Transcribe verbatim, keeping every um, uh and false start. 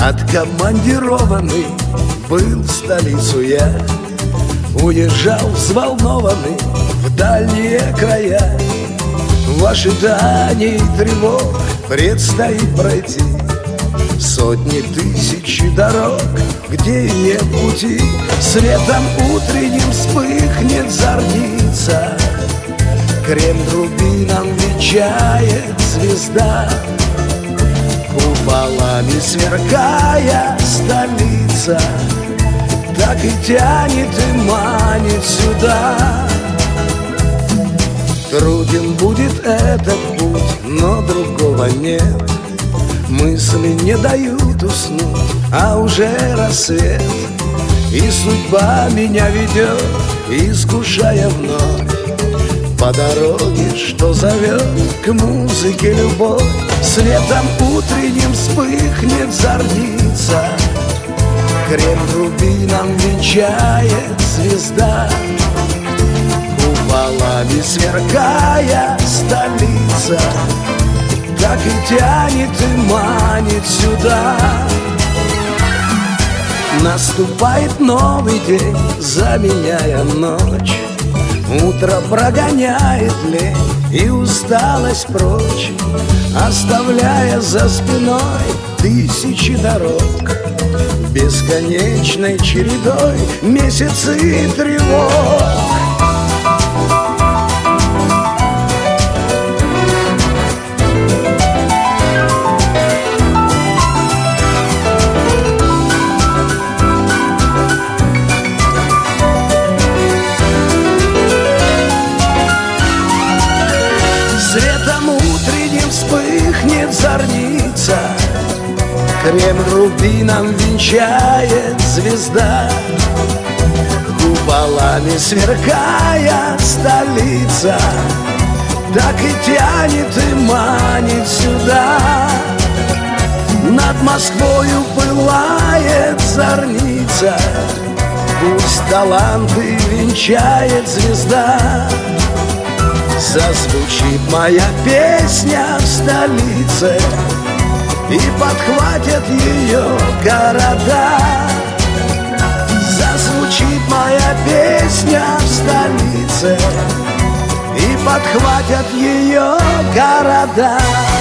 Откомандированный был в столицу я, уезжал взволнованный в дальние края. В ожидании тревог предстоит пройти сотни тысяч дорог, где и нет пути. Светом утренним вспыхнет зорница, крем-рубином венчает звезда. Куполами сверкая столица так и тянет и манит сюда. Труден будет этот путь, но другого нет. Мысли не дают уснуть, а уже рассвет. И судьба меня ведет, искушая вновь по дороге, что зовет к музыке любовь. Светом утренним вспыхнет зорница, крем-рубином венчает звезда. Куполами сверкая столица так и тянет и манит сюда. Наступает новый день, заменяя ночь. Утро прогоняет лень и усталость прочь, оставляя за спиной тысячи дорог. Бесконечной чередой месяцы тревог. Светом утренним вспыхнет зорница, крем-рубином венчает звезда. Куполами сверкая столица так и тянет и манит сюда. Над Москвою пылает зорница, пусть таланты венчает звезда. Зазвучит моя песня в столице, и подхватят ее города. Зазвучит моя песня в столице, и подхватят ее города.